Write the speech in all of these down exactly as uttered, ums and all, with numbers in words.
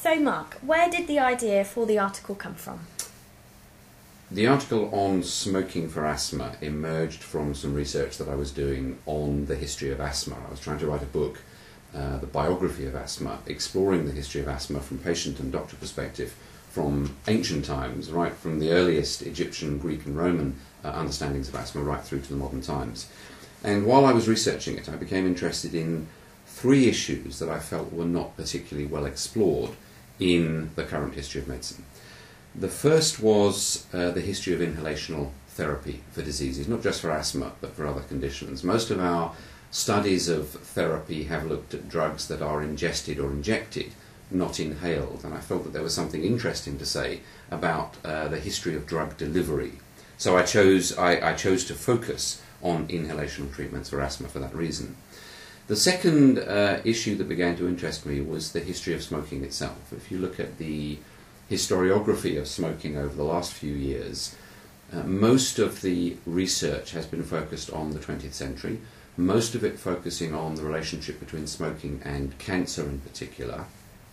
So Mark, where did the idea for the article come from? The article on smoking for asthma emerged from some research that I was doing on the history of asthma. I was trying to write a book, uh, the biography of asthma, exploring the history of asthma from patient and doctor perspective, from ancient times, right from the earliest Egyptian, Greek and Roman uh, understandings of asthma right through to the modern times. And while I was researching it, I became interested in three issues that I felt were not particularly well explored in the current history of medicine. The first was uh, the history of inhalational therapy for diseases, not just for asthma, but for other conditions. Most of our studies of therapy have looked at drugs that are ingested or injected, not inhaled, and I felt that there was something interesting to say about uh, the history of drug delivery. So I chose, I, I chose to focus on inhalational treatments for asthma for that reason. The second uh, issue that began to interest me was the history of smoking itself. If you look at the historiography of smoking over the last few years, uh, most of the research has been focused on the twentieth century, most of it focusing on the relationship between smoking and cancer in particular,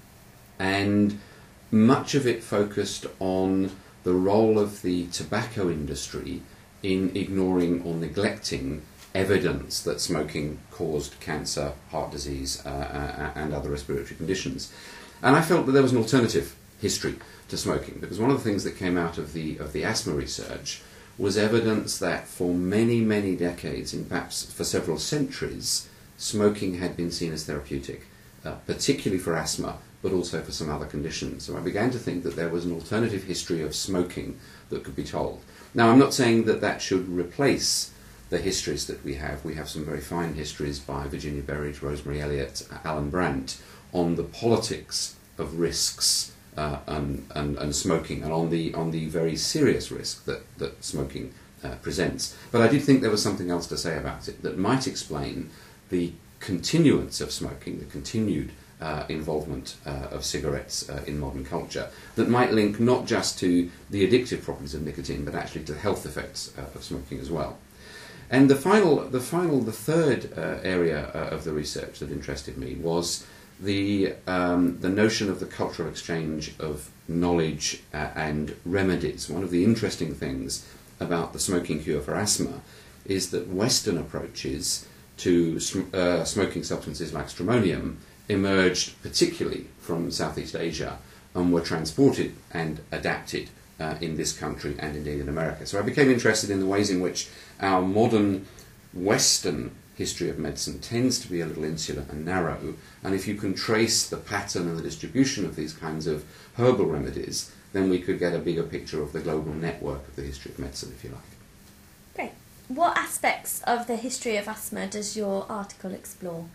and much of it focused on the role of the tobacco industry in ignoring or neglecting evidence that smoking caused cancer, heart disease, uh, uh, and other respiratory conditions. And I felt that there was an alternative history to smoking, because one of the things that came out of the of the asthma research was evidence that for many, many decades, in perhaps for several centuries, smoking had been seen as therapeutic, uh, particularly for asthma, but also for some other conditions. So I began to think that there was an alternative history of smoking that could be told. Now, I'm not saying that that should replace the histories that we have. We have some very fine histories by Virginia Berridge, Rosemary Elliott, Alan Brandt on the politics of risks uh, and, and, and smoking, and on the on the very serious risk that, that smoking uh, presents. But I did think there was something else to say about it that might explain the continuance of smoking, the continued uh, involvement uh, of cigarettes uh, in modern culture, that might link not just to the addictive properties of nicotine, but actually to the health effects uh, of smoking as well. And the final, the final, the third uh, area uh, of the research that interested me was the um, the notion of the cultural exchange of knowledge uh, and remedies. One of the interesting things about the smoking cure for asthma is that Western approaches to sm uh, smoking substances like stramonium emerged particularly from Southeast Asia and were transported and adapted uh, in this country and indeed in America. So I became interested in the ways in which our modern Western history of medicine tends to be a little insular and narrow, and if you can trace the pattern and the distribution of these kinds of herbal remedies, then we could get a bigger picture of the global network of the history of medicine, if you like. Great. What aspects of the history of asthma does your article explore?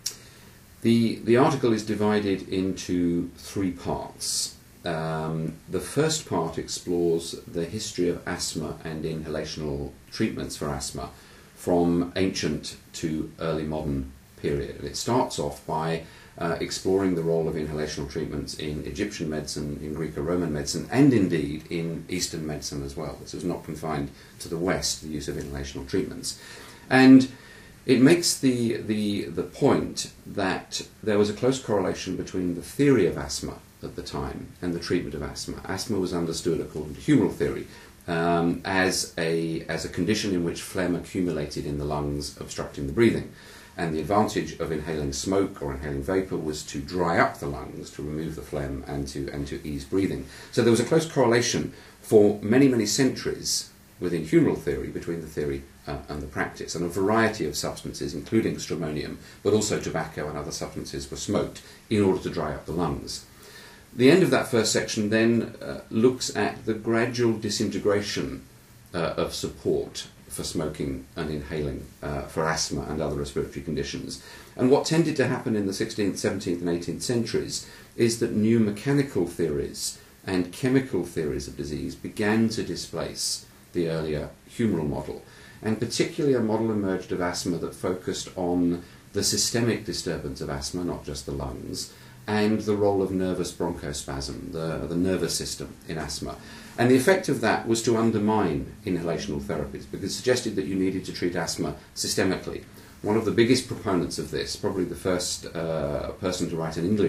The, the article is divided into three parts. Um, the first part explores the history of asthma and inhalational treatments for asthma from ancient to early modern period. And it starts off by uh, exploring the role of inhalational treatments in Egyptian medicine, in Greco-Roman medicine, and indeed in Eastern medicine as well. This was not confined to the West, the use of inhalational treatments. And it makes the, the, the point that there was a close correlation between the theory of asthma at the time and the treatment of asthma. Asthma was understood, according to humoral theory, um, as, a, as a condition in which phlegm accumulated in the lungs, obstructing the breathing. And the advantage of inhaling smoke or inhaling vapour was to dry up the lungs, to remove the phlegm and to, and to ease breathing. So there was a close correlation for many, many centuries within humoral theory between the theory uh, and the practice. And a variety of substances, including stramonium, but also tobacco and other substances, were smoked in order to dry up the lungs. The end of that first section then uh, looks at the gradual disintegration uh, of support for smoking and inhaling uh, for asthma and other respiratory conditions. And what tended to happen in the sixteenth, seventeenth and eighteenth centuries is that new mechanical theories and chemical theories of disease began to displace the earlier humoral model. And particularly a model emerged of asthma that focused on the systemic disturbance of asthma, not just the lungs, and the role of nervous bronchospasm, the, the nervous system in asthma. And the effect of that was to undermine inhalational therapies, because it suggested that you needed to treat asthma systemically. One of the biggest proponents of this, probably the first uh, person to write an English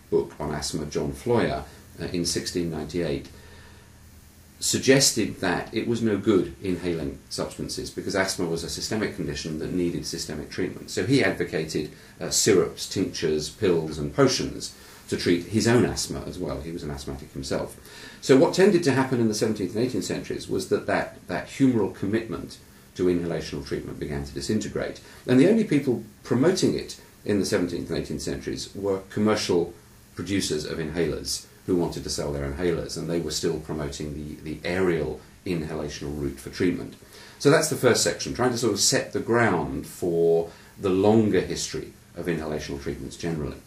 book on asthma, John Floyer, uh, in sixteen ninety-eight, suggested that it was no good inhaling substances because asthma was a systemic condition that needed systemic treatment. So he advocated uh, syrups, tinctures, pills and potions to treat his own asthma as well. He was an asthmatic himself. So what tended to happen in the seventeenth and eighteenth centuries was that that, that humoral commitment to inhalational treatment began to disintegrate. And the only people promoting it in the seventeenth and eighteenth centuries were commercial producers of inhalers who wanted to sell their inhalers, and they were still promoting the, the aerial inhalational route for treatment. So that's the first section, trying to sort of set the ground for the longer history of inhalational treatments generally.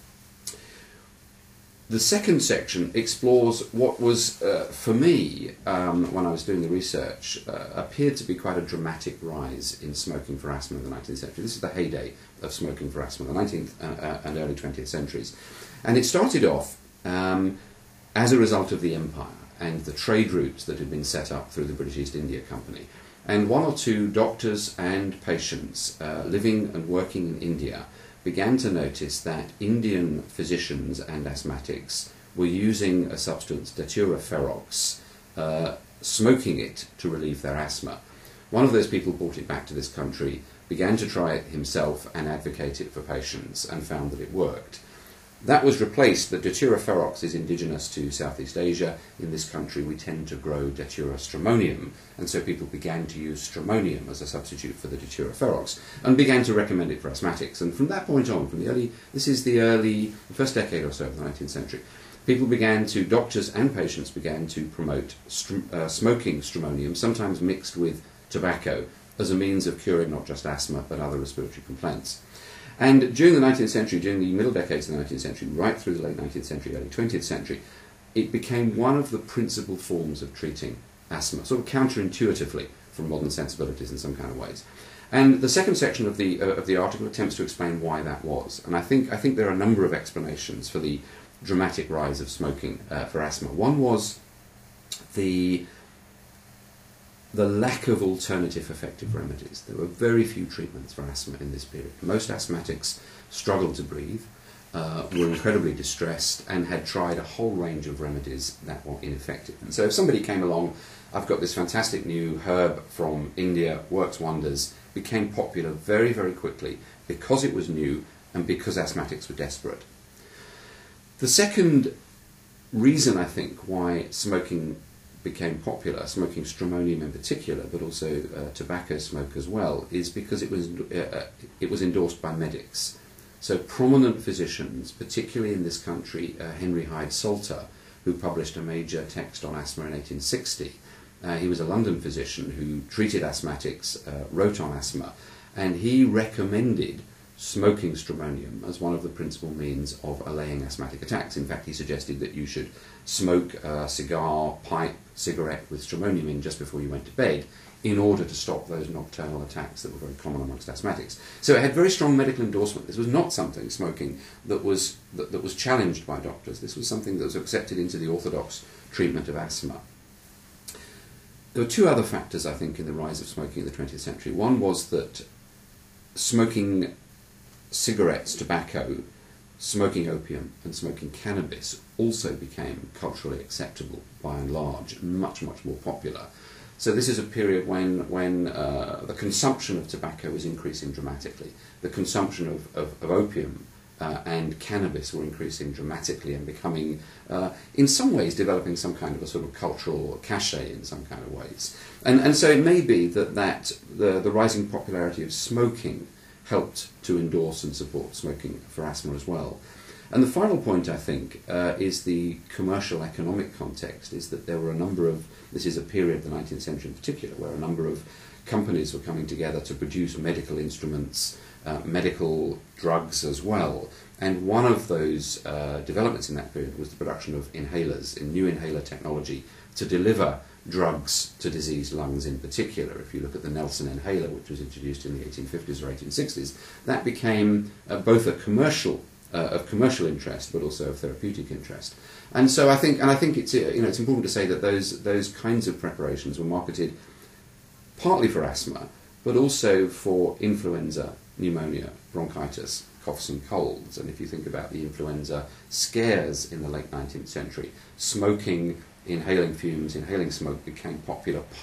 The second section explores what was, uh, for me, um, when I was doing the research, uh, appeared to be quite a dramatic rise in smoking for asthma in the nineteenth century. This is the heyday of smoking for asthma, the nineteenth uh, and early twentieth centuries. And it started off um, as a result of the empire and the trade routes that had been set up through the British East India Company. And one or two doctors and patients uh, living and working in India began to notice that Indian physicians and asthmatics were using a substance, Datura ferox, uh, smoking it to relieve their asthma. One of those people brought it back to this country, began to try it himself and advocate it for patients, and found that it worked. That was replaced. The Datura ferox is indigenous to Southeast Asia. In this country we tend to grow Datura stramonium, and so people began to use stramonium as a substitute for the Datura ferox and began to recommend it for asthmatics. And from that point on, from the early, this is the early, the first decade or so of the nineteenth century, people began to, doctors and patients began to promote str uh, smoking stramonium, sometimes mixed with tobacco, as a means of curing not just asthma but other respiratory complaints. And during the nineteenth century, during the middle decades of the nineteenth century, right through the late nineteenth century, early twentieth century, it became one of the principal forms of treating asthma, sort of counterintuitively from modern sensibilities in some kind of ways. And the second section of the, uh, of the article attempts to explain why that was. And I think, I think there are a number of explanations for the dramatic rise of smoking uh, for asthma. One was the the lack of alternative effective remedies. There were very few treatments for asthma in this period. Most asthmatics struggled to breathe, uh, were incredibly distressed, and had tried a whole range of remedies that were ineffective. And so if somebody came along, I've got this fantastic new herb from India, works wonders, became popular very, very quickly because it was new and because asthmatics were desperate. The second reason, I think, why smoking became popular, smoking stramonium in particular, but also uh, tobacco smoke as well, is because it was uh, it was endorsed by medics. So prominent physicians, particularly in this country, uh, Henry Hyde Salter, who published a major text on asthma in eighteen sixty. Uh, he was a London physician who treated asthmatics, uh, wrote on asthma, and he recommended smoking stramonium as one of the principal means of allaying asthmatic attacks. In fact, he suggested that you should smoke a cigar, pipe, cigarette with stramonium in just before you went to bed in order to stop those nocturnal attacks that were very common amongst asthmatics. So it had very strong medical endorsement. This was not something, smoking, that was, that, that was challenged by doctors. This was something that was accepted into the orthodox treatment of asthma. There were two other factors, I think, in the rise of smoking in the twentieth century. One was that smoking cigarettes, tobacco, smoking opium and smoking cannabis also became culturally acceptable by and large, much, much more popular. So this is a period when, when uh, the consumption of tobacco was increasing dramatically. The consumption of, of, of opium uh, and cannabis were increasing dramatically and becoming, uh, in some ways, developing some kind of a sort of cultural cachet in some kind of ways. And, and so it may be that, that the, the rising popularity of smoking helped to endorse and support smoking for asthma as well. And the final point, I think, uh, is the commercial economic context, is that there were a number of, this is a period, the nineteenth century in particular, where a number of companies were coming together to produce medical instruments, uh, medical drugs as well. And one of those uh, developments in that period was the production of inhalers, in new inhaler technology, to deliver drugs to diseased lungs in particular. If you look at the Nelson inhaler, which was introduced in the eighteen fifties or eighteen sixties, that became uh, both a commercial, uh, of commercial interest, but also of therapeutic interest. And so I think, and I think it's, you know, it's important to say that those, those kinds of preparations were marketed partly for asthma, but also for influenza, pneumonia, bronchitis, coughs and colds. And if you think about the influenza scares in the late nineteenth century, smoking, inhaling fumes, inhaling smoke became popular